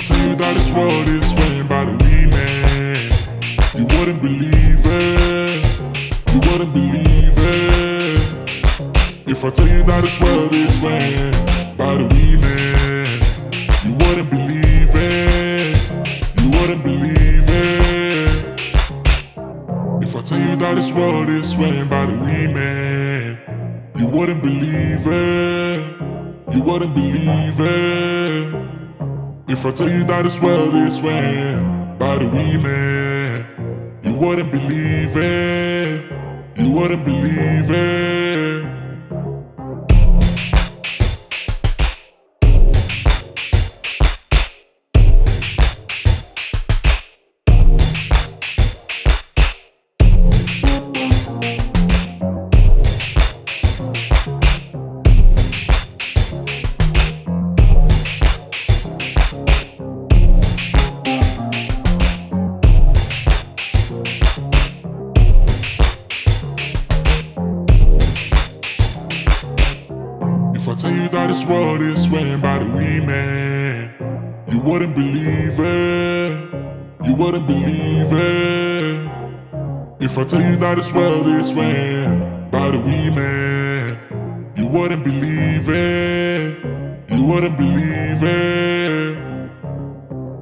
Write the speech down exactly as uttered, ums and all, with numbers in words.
tell you that this world is swaying by the weed man, you wouldn't believe it. You wouldn't believe it. If I tell you that this world is swaying by the weed man, you wouldn't believe it. You wouldn't believe it. If I tell you that this world is swaying by the weed man, you wouldn't believe it. You wouldn't believe it. If I tell you that this world is swaying by the weed man, you wouldn't believe it. You wouldn't believe it. If I tell you that this world is swaying by the weed man, you wouldn't believe it. You wouldn't believe it. If I tell you that this world is swaying by the weed man, you wouldn't believe it. You wouldn't believe it.